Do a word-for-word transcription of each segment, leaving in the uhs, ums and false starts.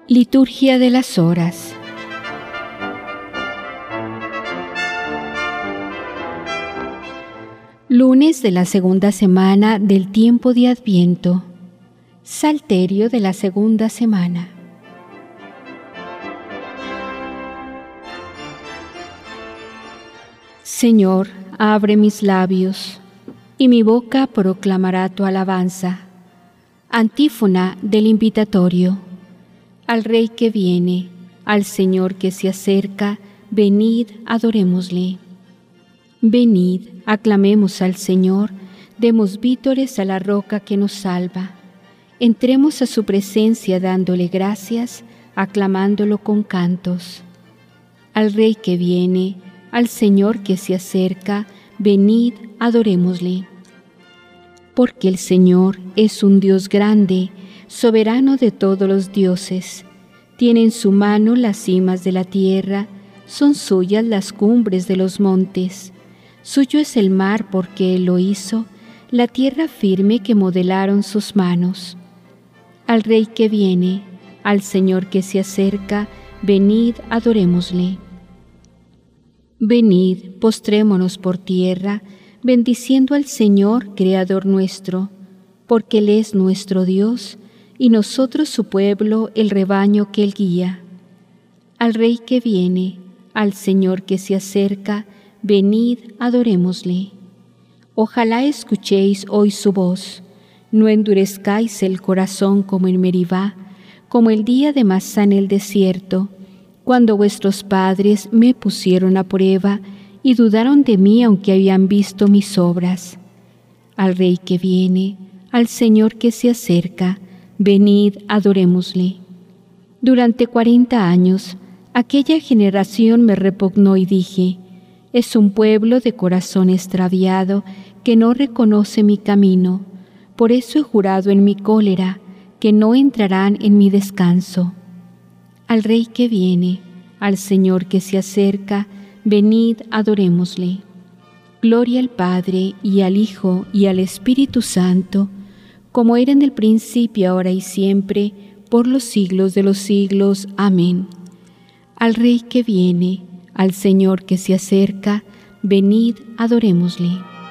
Liturgia de las Horas. Lunes de la segunda semana del tiempo de Adviento. Salterio de la segunda semana. Señor, abre mis labios, y mi boca proclamará tu alabanza. Antífona del invitatorio. Al Rey que viene, al Señor que se acerca, venid, adorémosle. Venid, aclamemos al Señor, demos vítores a la roca que nos salva. Entremos a su presencia dándole gracias, aclamándolo con cantos. Al Rey que viene, al Señor que se acerca, venid, adorémosle. Porque el Señor es un Dios grande, soberano de todos los dioses. Tiene en su mano las cimas de la tierra, son suyas las cumbres de los montes. Suyo es el mar porque Él lo hizo, la tierra firme que modelaron sus manos. Al Rey que viene, al Señor que se acerca, venid, adorémosle. Venid, postrémonos por tierra, bendiciendo al Señor, Creador nuestro, porque Él es nuestro Dios, y nosotros su pueblo, el rebaño que Él guía. Al Rey que viene, al Señor que se acerca, venid, adorémosle. Ojalá escuchéis hoy su voz, no endurezcáis el corazón como en Meribá, como el día de Masá en el desierto, cuando vuestros padres me pusieron a prueba y dudaron de mí aunque habían visto mis obras. Al Rey que viene, al Señor que se acerca, venid, adorémosle. Durante cuarenta años, aquella generación me repugnó y dije, es un pueblo de corazón extraviado que no reconoce mi camino. Por eso he jurado en mi cólera que no entrarán en mi descanso. Al Rey que viene, al Señor que se acerca, venid, adorémosle. Gloria al Padre, y al Hijo, y al Espíritu Santo, como era en el principio, ahora y siempre, por los siglos de los siglos. Amén. Al Rey que viene, al Señor que se acerca, venid, adorémosle.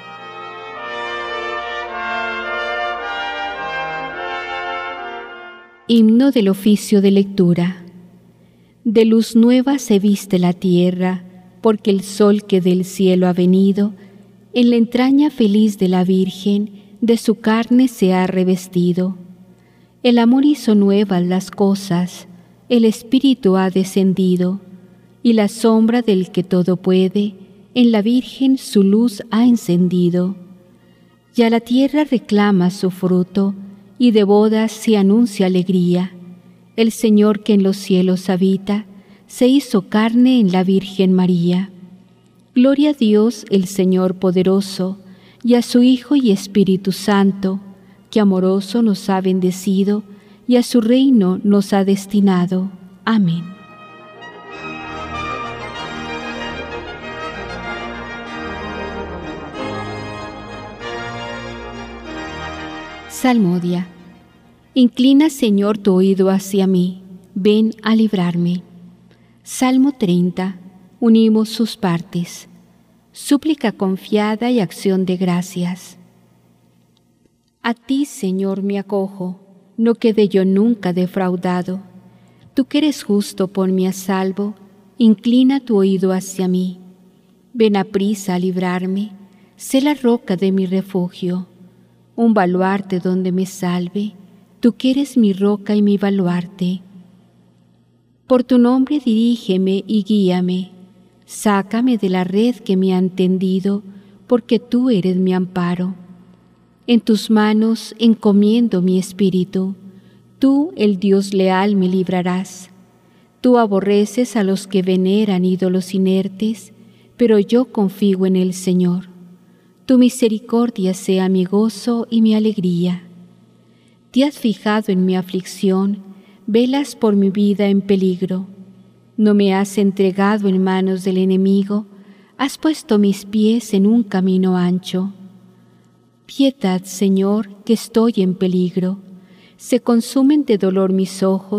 Himno del oficio de lectura. De luz nueva se viste la tierra, porque el sol que del cielo ha venido, en la entraña feliz de la Virgen, de su carne se ha revestido. El amor hizo nuevas las cosas, el Espíritu ha descendido, y la sombra del que todo puede, en la Virgen su luz ha encendido. Ya la tierra reclama su fruto, y de bodas se anuncia alegría. El Señor que en los cielos habita, se hizo carne en la Virgen María. Gloria a Dios el Señor poderoso, y a su Hijo y Espíritu Santo, que amoroso nos ha bendecido, y a su reino nos ha destinado. Amén. Salmodia. Inclina, Señor, tu oído hacia mí, ven a librarme. Salmo treinta. Unimos sus partes. Súplica confiada y acción de gracias. A ti, Señor, me acojo, no quede yo nunca defraudado. Tú que eres justo, ponme a salvo, inclina tu oído hacia mí. Ven aprisa a librarme, sé la roca de mi refugio, un baluarte donde me salve, tú que eres mi roca y mi baluarte. Por tu nombre dirígeme y guíame, sácame de la red que me han tendido, porque tú eres mi amparo. En tus manos encomiendo mi espíritu, tú, el Dios leal, me librarás. Tú aborreces a los que veneran ídolos inertes, pero yo confío en el Señor. Tu misericordia sea mi gozo y mi alegría. Te has fijado en mi aflicción, velas por mi vida en peligro. No me has entregado en manos del enemigo, has puesto mis pies en un camino ancho. Piedad, Señor, que estoy en peligro. Se consumen de dolor mis ojos,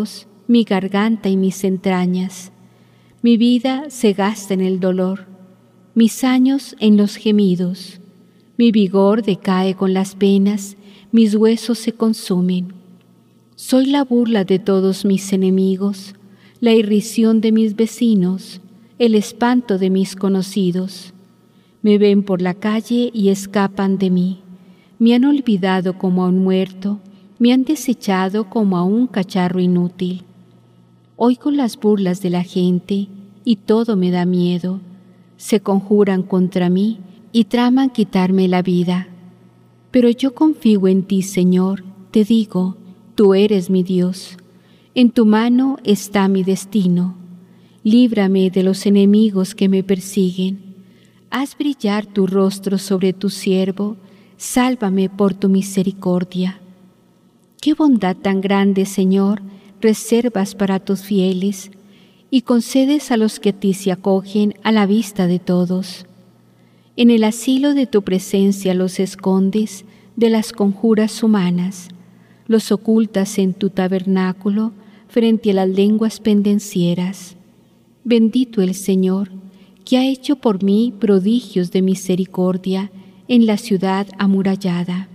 mi garganta y mis entrañas. Mi vida se gasta en el dolor, mis años en los gemidos. Mi vigor decae con las penas, mis huesos se consumen. Soy la burla de todos mis enemigos, la irrisión de mis vecinos, el espanto de mis conocidos. Me ven por la calle y escapan de mí. Me han olvidado como a un muerto, me han desechado como a un cacharro inútil. Oigo las burlas de la gente y todo me da miedo. Se conjuran contra mí y traman quitarme la vida. Pero yo confío en ti, Señor, te digo, tú eres mi Dios. En tu mano está mi destino. Líbrame de los enemigos que me persiguen. Haz brillar tu rostro sobre tu siervo, sálvame por tu misericordia. Qué bondad tan grande, Señor, reservas para tus fieles, y concedes a los que a ti se acogen a la vista de todos. En el asilo de tu presencia los escondes de las conjuras humanas, los ocultas en tu tabernáculo frente a las lenguas pendencieras. Bendito el Señor, que ha hecho por mí prodigios de misericordia en la ciudad amurallada.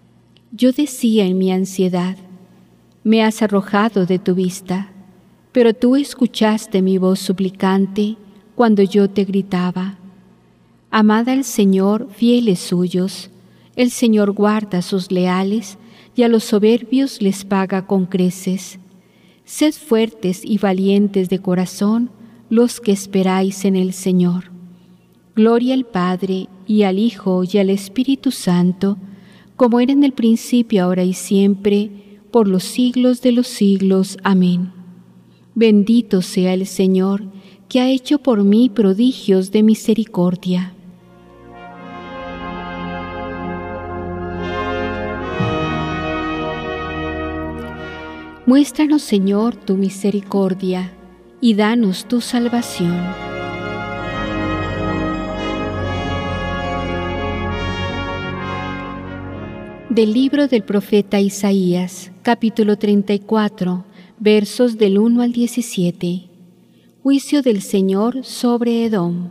Yo decía en mi ansiedad, me has arrojado de tu vista, pero tú escuchaste mi voz suplicante cuando yo te gritaba. Amad al Señor, fieles suyos, el Señor guarda a sus leales y a los soberbios les paga con creces. Sed fuertes y valientes de corazón los que esperáis en el Señor. Gloria al Padre, y al Hijo, y al Espíritu Santo, como era en el principio, ahora y siempre, por los siglos de los siglos. Amén. Bendito sea el Señor, que ha hecho por mí prodigios de misericordia. Muéstranos, Señor, tu misericordia, y danos tu salvación. Del libro del profeta Isaías, capítulo treinta y cuatro, versos del uno al diecisiete. Juicio del Señor sobre Edom.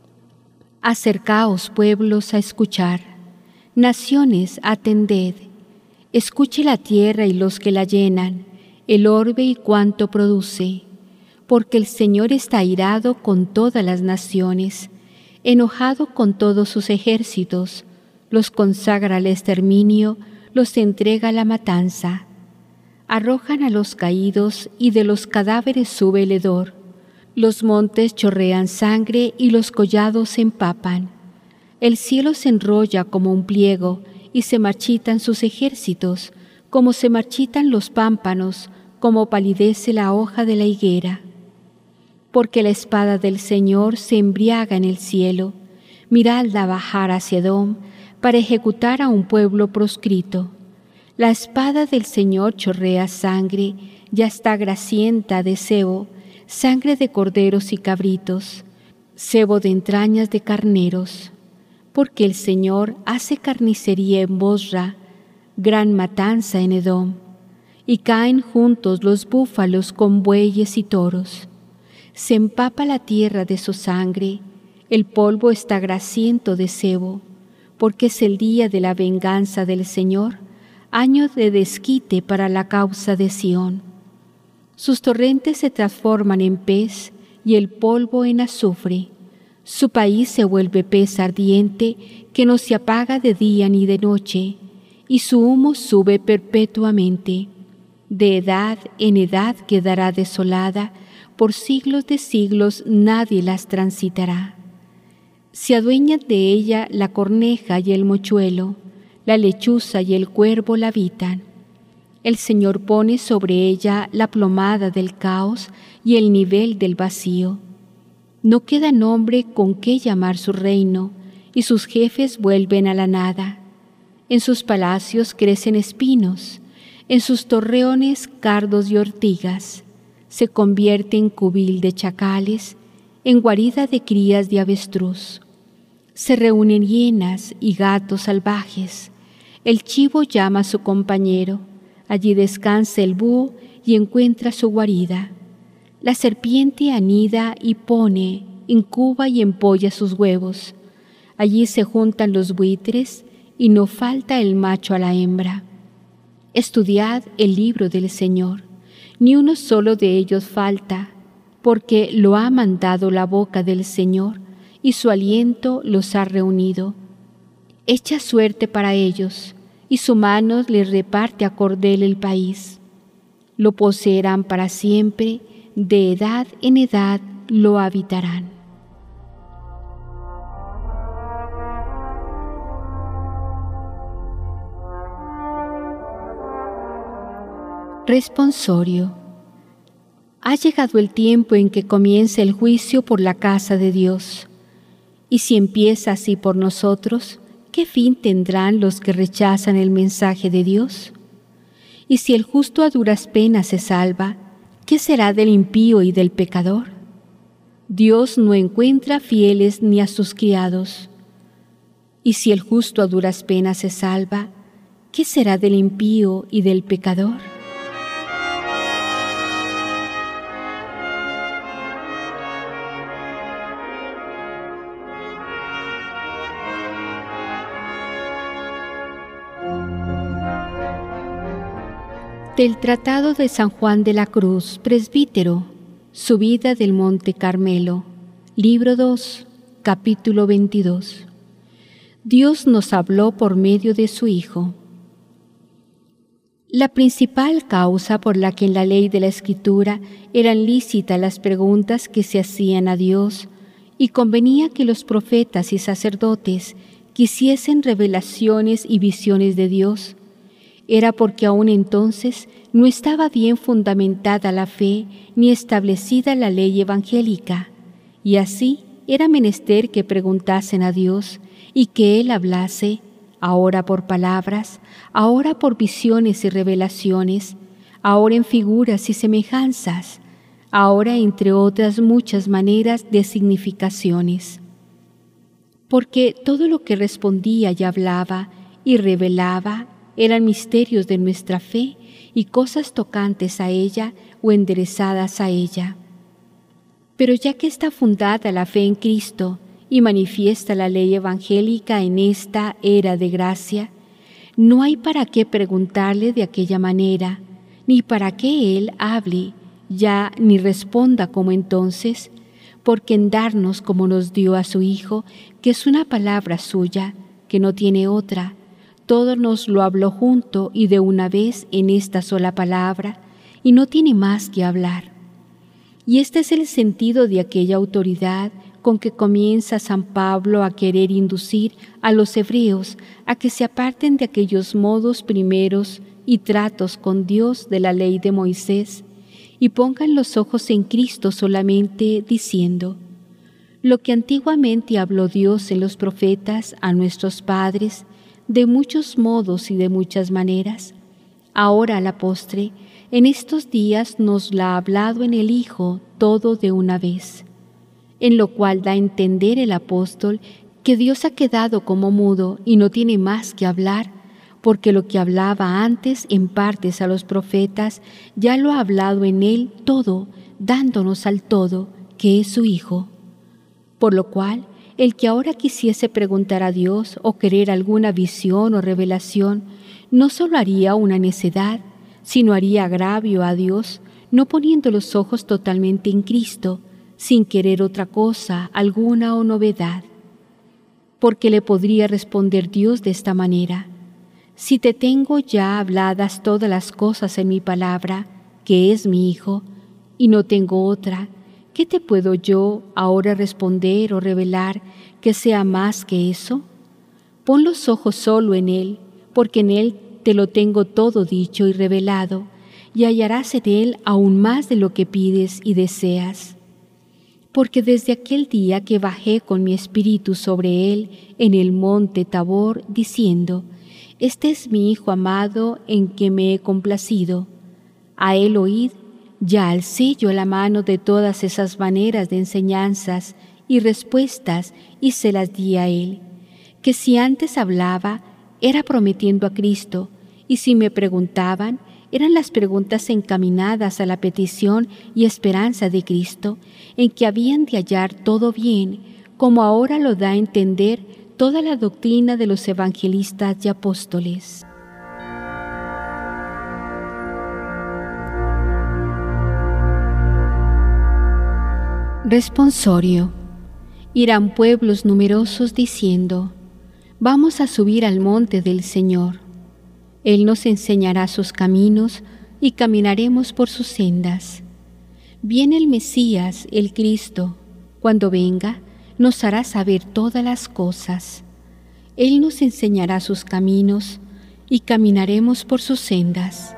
Acercaos, pueblos, a escuchar. Naciones, atended. Escuche la tierra y los que la llenan, el orbe y cuanto produce. Porque el Señor está airado con todas las naciones, enojado con todos sus ejércitos, los consagra al exterminio, los entrega a la matanza. Arrojan a los caídos y de los cadáveres sube el hedor. Los montes chorrean sangre y los collados se empapan. El cielo se enrolla como un pliego y se marchitan sus ejércitos, como se marchitan los pámpanos, como palidece la hoja de la higuera. Porque la espada del Señor se embriaga en el cielo, miradla bajar hacia Edom, para ejecutar a un pueblo proscrito. La espada del Señor chorrea sangre, ya está grasienta de sebo, sangre de corderos y cabritos, sebo de entrañas de carneros. Porque el Señor hace carnicería en Bosra, gran matanza en Edom, y caen juntos los búfalos con bueyes y toros. Se empapa la tierra de su sangre, el polvo está grasiento de sebo, porque es el día de la venganza del Señor, año de desquite para la causa de Sión. Sus torrentes se transforman en pez y el polvo en azufre. Su país se vuelve pez ardiente que no se apaga de día ni de noche, y su humo sube perpetuamente. De edad en edad quedará desolada, por siglos de siglos nadie las transitará. Se adueñan de ella la corneja y el mochuelo, la lechuza y el cuervo la habitan. El Señor pone sobre ella la plomada del caos y el nivel del vacío. No queda nombre con qué llamar su reino, y sus jefes vuelven a la nada. En sus palacios crecen espinos, en sus torreones cardos y ortigas. Se convierte en cubil de chacales, en guarida de crías de avestruz. Se reúnen hienas y gatos salvajes. El chivo llama a su compañero. Allí descansa el búho y encuentra su guarida. La serpiente anida y pone, incuba y empolla sus huevos. Allí se juntan los buitres y no falta el macho a la hembra. Estudiad el libro del Señor, ni uno solo de ellos falta, porque lo ha mandado la boca del Señor y su aliento los ha reunido. Echa suerte para ellos, y su mano les reparte a cordel el país. Lo poseerán para siempre, de edad en edad lo habitarán. Responsorio. Ha llegado el tiempo en que comienza el juicio por la casa de Dios. Y si empieza así por nosotros, ¿qué fin tendrán los que rechazan el mensaje de Dios? Y si el justo a duras penas se salva, ¿qué será del impío y del pecador? Dios no encuentra fieles ni a sus criados. Y si el justo a duras penas se salva, ¿qué será del impío y del pecador? Del Tratado de San Juan de la Cruz, presbítero, Subida del Monte Carmelo, libro dos, capítulo veintidós. Dios nos habló por medio de su Hijo. La principal causa por la que en la ley de la Escritura eran lícitas las preguntas que se hacían a Dios y convenía que los profetas y sacerdotes quisiesen revelaciones y visiones de Dios, era porque aún entonces no estaba bien fundamentada la fe ni establecida la ley evangélica, y así era menester que preguntasen a Dios y que Él hablase, ahora por palabras, ahora por visiones y revelaciones, ahora en figuras y semejanzas, ahora entre otras muchas maneras de significaciones. Porque todo lo que respondía y hablaba y revelaba eran misterios de nuestra fe y cosas tocantes a ella o enderezadas a ella. Pero ya que está fundada la fe en Cristo y manifiesta la ley evangélica en esta era de gracia, no hay para qué preguntarle de aquella manera, ni para qué Él hable, ya ni responda como entonces, porque en darnos como nos dio a su Hijo, que es una palabra suya, que no tiene otra, todo nos lo habló junto y de una vez en esta sola palabra, y no tiene más que hablar. Y este es el sentido de aquella autoridad con que comienza San Pablo a querer inducir a los hebreos a que se aparten de aquellos modos primeros y tratos con Dios de la ley de Moisés, y pongan los ojos en Cristo solamente, diciendo: lo que antiguamente habló Dios en los profetas a nuestros padres, de muchos modos y de muchas maneras, ahora a la postre, en estos días nos la ha hablado en el Hijo todo de una vez, en lo cual da a entender el apóstol que Dios ha quedado como mudo y no tiene más que hablar, porque lo que hablaba antes en partes a los profetas, ya lo ha hablado en él todo, dándonos al todo, que es su Hijo. Por lo cual, el que ahora quisiese preguntar a Dios o querer alguna visión o revelación, no solo haría una necedad, sino haría agravio a Dios, no poniendo los ojos totalmente en Cristo, sin querer otra cosa, alguna o novedad. Porque le podría responder Dios de esta manera: si te tengo ya habladas todas las cosas en mi palabra, que es mi Hijo, y no tengo otra, ¿qué te puedo yo ahora responder o revelar que sea más que eso? Pon los ojos solo en Él, porque en Él te lo tengo todo dicho y revelado, y hallarás en Él aún más de lo que pides y deseas. Porque desde aquel día que bajé con mi espíritu sobre Él en el monte Tabor, diciendo: Este es mi Hijo amado en que me he complacido, a Él oíd, ya alcé yo la mano de todas esas maneras de enseñanzas y respuestas y se las di a Él, que si antes hablaba era prometiendo a Cristo, y si me preguntaban Eran las preguntas encaminadas a la petición y esperanza de Cristo, en que habían de hallar todo bien, como ahora lo da a entender toda la doctrina de los evangelistas y apóstoles. Responsorio. Irán pueblos numerosos diciendo: Vamos a subir al monte del Señor. Él nos enseñará sus caminos y caminaremos por sus sendas. Viene el Mesías, el Cristo. Cuando venga, nos hará saber todas las cosas. Él nos enseñará sus caminos y caminaremos por sus sendas.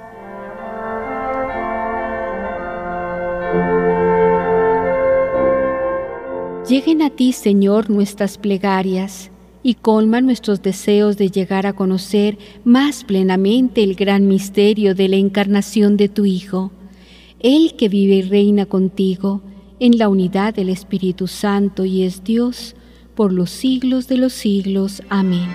Lleguen a ti, Señor, nuestras plegarias, y colma nuestros deseos de llegar a conocer más plenamente el gran misterio de la encarnación de tu Hijo, Él que vive y reina contigo en la unidad del Espíritu Santo y es Dios por los siglos de los siglos. Amén.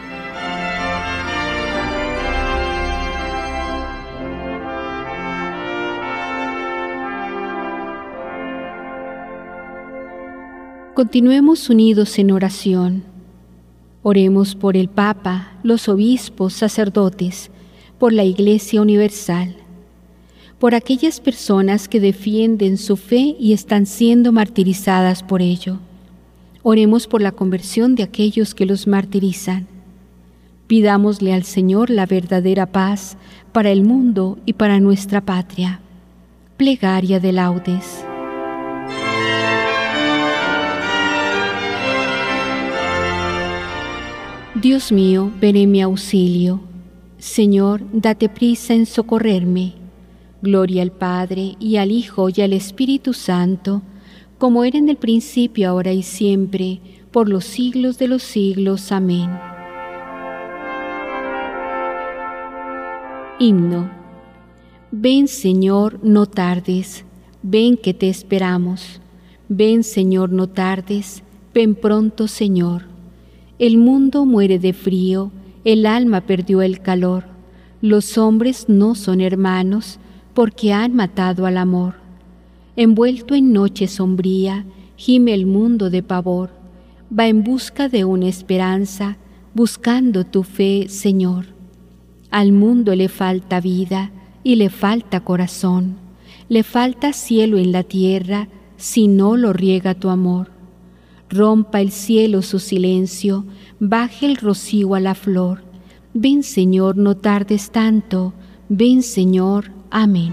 Continuemos unidos en oración. Oremos por el Papa, los obispos, sacerdotes, por la Iglesia Universal, por aquellas personas que defienden su fe y están siendo martirizadas por ello. Oremos por la conversión de aquellos que los martirizan. Pidámosle al Señor la verdadera paz para el mundo y para nuestra patria. Plegaria de laudes. Dios mío, ven en mi auxilio. Señor, date prisa en socorrerme. Gloria al Padre, y al Hijo, y al Espíritu Santo, como era en el principio, ahora y siempre, por los siglos de los siglos. Amén. Himno. Ven, Señor, no tardes, ven que te esperamos. Ven, Señor, no tardes, ven pronto, Señor. El mundo muere de frío, el alma perdió el calor. Los hombres no son hermanos, porque han matado al amor. Envuelto en noche sombría, gime el mundo de pavor. Va en busca de una esperanza, buscando tu fe, Señor. Al mundo le falta vida y le falta corazón. Le falta cielo en la tierra, si no lo riega tu amor. Rompa el cielo su silencio, baje el rocío a la flor. Ven, Señor, no tardes tanto. Ven, Señor. Amén.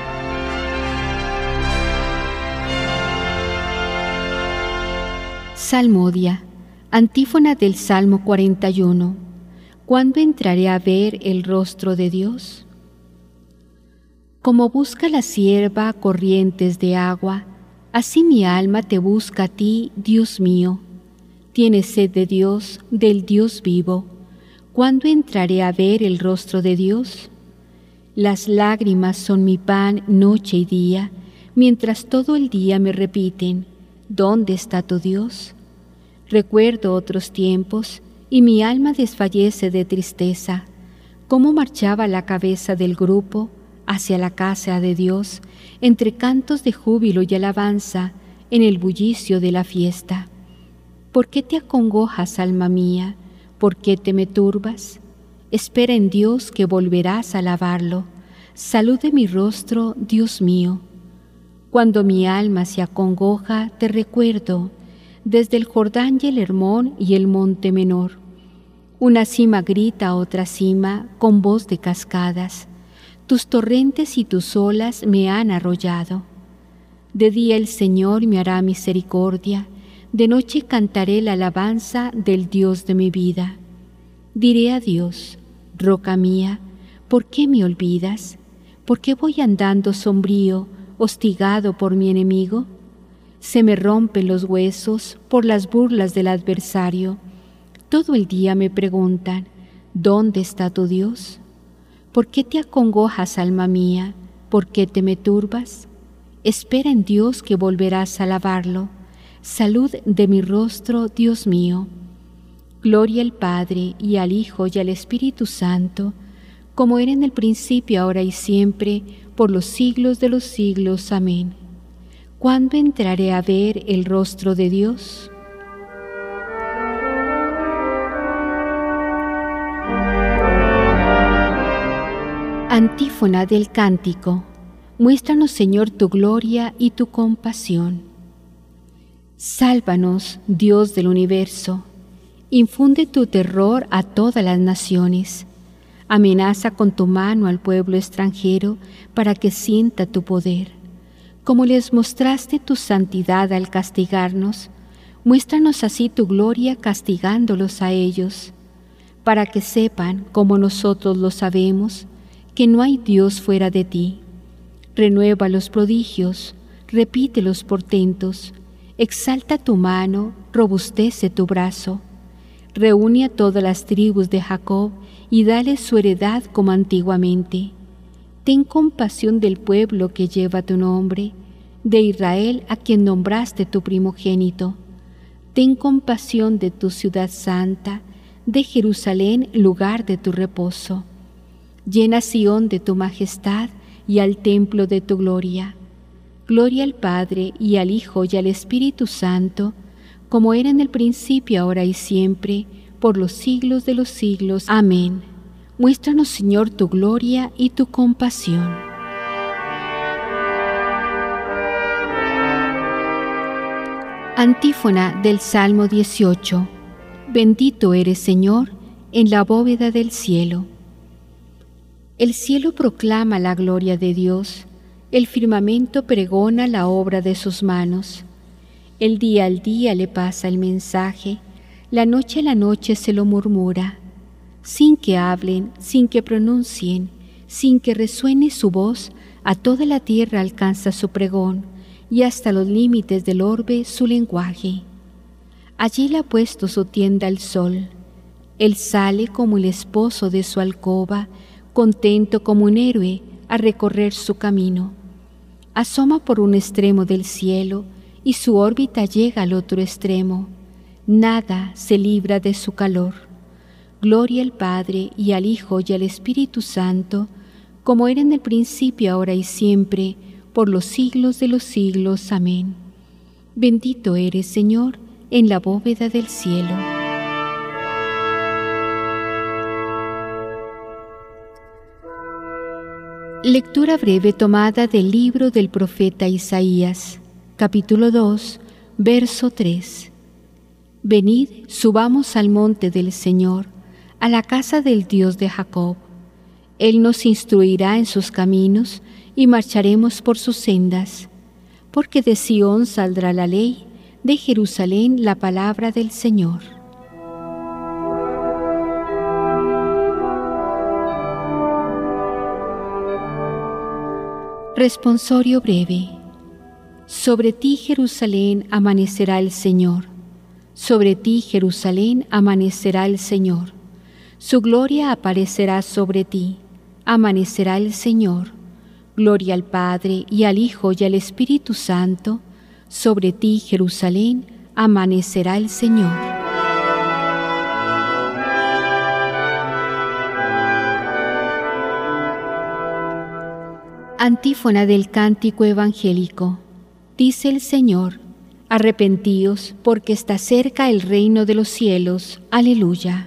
Salmodia. Antífona del Salmo cuarenta y uno. ¿Cuándo entraré a ver el rostro de Dios? Como busca la sierva corrientes de agua, así mi alma te busca a ti, Dios mío. Tienes sed de Dios, del Dios vivo. ¿Cuándo entraré a ver el rostro de Dios? Las lágrimas son mi pan noche y día, mientras todo el día me repiten: ¿dónde está tu Dios? Recuerdo otros tiempos, y mi alma desfallece de tristeza. Cómo marchaba la cabeza del grupo hacia la casa de Dios, entre cantos de júbilo y alabanza, en el bullicio de la fiesta. ¿Por qué te acongojas, alma mía? ¿Por qué te me turbas? Espera en Dios, que volverás a alabarlo. Salud de mi rostro, Dios mío. Cuando mi alma se acongoja, te recuerdo, desde el Jordán y el Hermón y el monte menor. Una cima grita a otra cima con voz de cascadas. Tus torrentes y tus olas me han arrollado. De día el Señor me hará misericordia, de noche cantaré la alabanza del Dios de mi vida. Diré a Dios: roca mía, ¿por qué me olvidas? ¿Por qué voy andando sombrío, hostigado por mi enemigo? Se me rompen los huesos por las burlas del adversario. Todo el día me preguntan: ¿dónde está tu Dios? ¿Por qué te acongojas, alma mía? ¿Por qué te me turbas? Espera en Dios, que volverás a alabarlo. Salud de mi rostro, Dios mío. Gloria al Padre, y al Hijo, y al Espíritu Santo, como era en el principio, ahora y siempre, por los siglos de los siglos. Amén. ¿Cuándo entraré a ver el rostro de Dios? Antífona del cántico. Muéstranos, Señor, tu gloria y tu compasión. Sálvanos, Dios del universo. Infunde tu terror a todas las naciones. Amenaza con tu mano al pueblo extranjero para que sienta tu poder. Como les mostraste tu santidad al castigarnos, muéstranos así tu gloria castigándolos a ellos, para que sepan, como nosotros lo sabemos, que no hay Dios fuera de ti. Renueva los prodigios, repite los portentos, exalta tu mano, robustece tu brazo. Reúne a todas las tribus de Jacob y dale su heredad como antiguamente. Ten compasión del pueblo que lleva tu nombre, de Israel a quien nombraste tu primogénito. Ten compasión de tu ciudad santa, de Jerusalén, lugar de tu reposo. Llena Sión de tu majestad y al templo de tu gloria. Gloria al Padre y al Hijo y al Espíritu Santo, como era en el principio, ahora y siempre, por los siglos de los siglos. Amén. Muéstranos, Señor, tu gloria y tu compasión. Antífona del Salmo dieciocho. Bendito eres, Señor, en la bóveda del cielo. El cielo proclama la gloria de Dios, el firmamento pregona la obra de sus manos. El día al día le pasa el mensaje, la noche a la noche se lo murmura, sin que hablen, sin que pronuncien, sin que resuene su voz, a toda la tierra alcanza su pregón, y hasta los límites del orbe su lenguaje. Allí le ha puesto su tienda el sol. Él sale como el esposo de su alcoba, contento como un héroe a recorrer su camino. Asoma por un extremo del cielo y su órbita llega al otro extremo. Nada se libra de su calor. Gloria al Padre y al Hijo y al Espíritu Santo, como era en el principio, ahora y siempre, por los siglos de los siglos. Amén. Bendito eres, Señor, en la bóveda del cielo. Lectura breve tomada del libro del profeta Isaías, capítulo dos, verso tres. Venid, subamos al monte del Señor, a la casa del Dios de Jacob. Él nos instruirá en sus caminos y marcharemos por sus sendas, porque de Sión saldrá la ley, de Jerusalén la palabra del Señor. Responsorio breve. Sobre ti, Jerusalén, amanecerá el Señor. Sobre ti, Jerusalén, amanecerá el Señor. Su gloria aparecerá sobre ti. Amanecerá el Señor. Gloria al Padre y al Hijo y al Espíritu Santo. Sobre ti, Jerusalén, amanecerá el Señor. Antífona del cántico evangélico. Dice el Señor: arrepentíos, porque está cerca el reino de los cielos. Aleluya.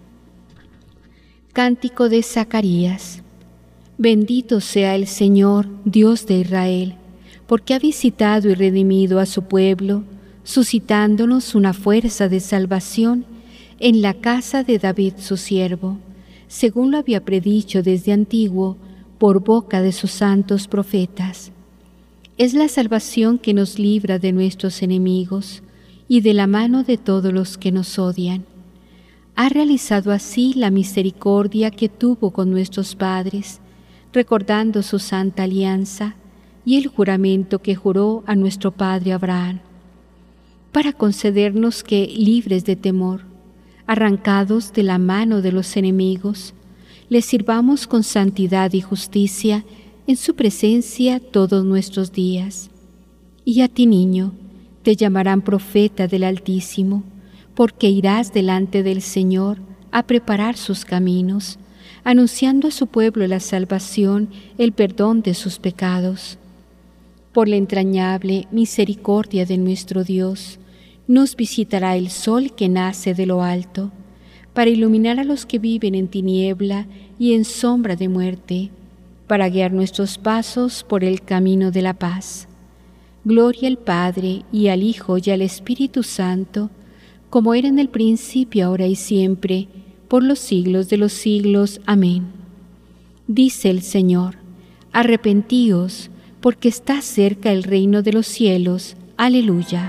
Cántico de Zacarías. Bendito sea el Señor, Dios de Israel, porque ha visitado y redimido a su pueblo, suscitándonos una fuerza de salvación en la casa de David su siervo, según lo había predicho desde antiguo por boca de sus santos profetas. Es la salvación que nos libra de nuestros enemigos y de la mano de todos los que nos odian. Ha realizado así la misericordia que tuvo con nuestros padres, recordando su santa alianza y el juramento que juró a nuestro padre Abraham, para concedernos que, libres de temor, arrancados de la mano de los enemigos, le sirvamos con santidad y justicia en su presencia todos nuestros días. Y a ti, niño, te llamarán profeta del Altísimo, porque irás delante del Señor a preparar sus caminos, anunciando a su pueblo la salvación, el perdón de sus pecados. Por la entrañable misericordia de nuestro Dios, nos visitará el sol que nace de lo alto, para iluminar a los que viven en tiniebla y en sombra de muerte, para guiar nuestros pasos por el camino de la paz. Gloria al Padre, y al Hijo, y al Espíritu Santo, como era en el principio, ahora y siempre, por los siglos de los siglos. Amén. Dice el Señor: arrepentíos, porque está cerca el reino de los cielos. Aleluya.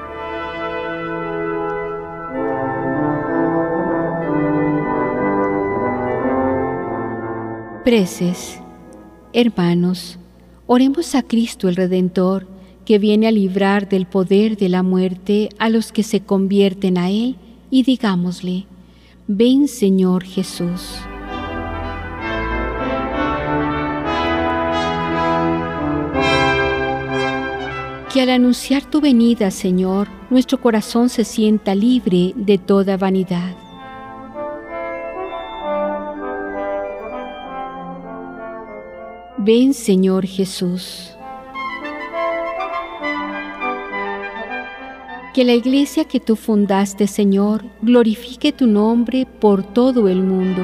Preces. Hermanos, oremos a Cristo el Redentor, que viene a librar del poder de la muerte a los que se convierten a Él, y digámosle: ven, Señor Jesús. Que al anunciar tu venida, Señor, nuestro corazón se sienta libre de toda vanidad. Ven, Señor Jesús. Que la iglesia que tú fundaste, Señor, glorifique tu nombre por todo el mundo.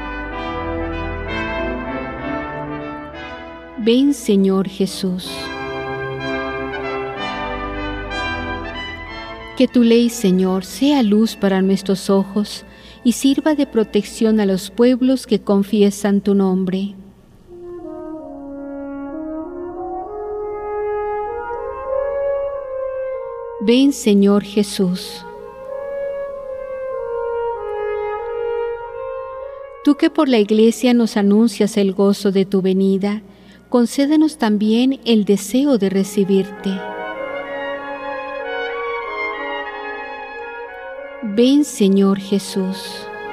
Ven, Señor Jesús. Que tu ley, Señor, sea luz para nuestros ojos y sirva de protección a los pueblos que confiesan tu nombre. Ven, Señor Jesús. Tú que por la Iglesia nos anuncias el gozo de tu venida, concédenos también el deseo de recibirte. Ven, Señor Jesús.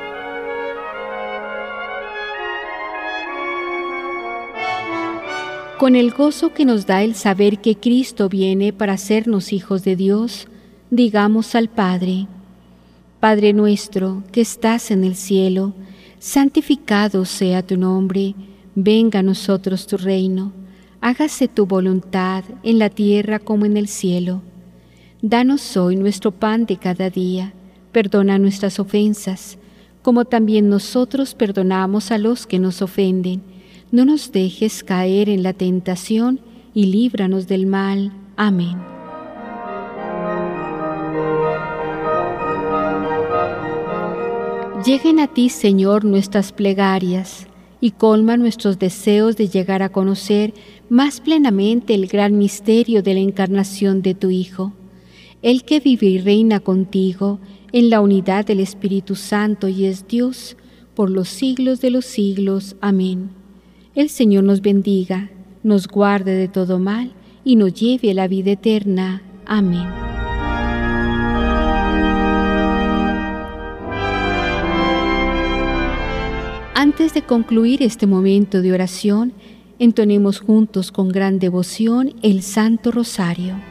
Con el gozo que nos da el saber que Cristo viene para hacernos hijos de Dios, digamos al Padre: Padre nuestro que estás en el cielo, santificado sea tu nombre, venga a nosotros tu reino, hágase tu voluntad en la tierra como en el cielo. Danos hoy nuestro pan de cada día, perdona nuestras ofensas, como también nosotros perdonamos a los que nos ofenden. No nos dejes caer en la tentación y líbranos del mal. Amén. Lleguen a ti, Señor, nuestras plegarias y colma nuestros deseos de llegar a conocer más plenamente el gran misterio de la encarnación de tu Hijo, el que vive y reina contigo en la unidad del Espíritu Santo y es Dios por los siglos de los siglos. Amén. El Señor nos bendiga, nos guarde de todo mal y nos lleve a la vida eterna. Amén. Antes de concluir este momento de oración, entonemos juntos con gran devoción el Santo Rosario.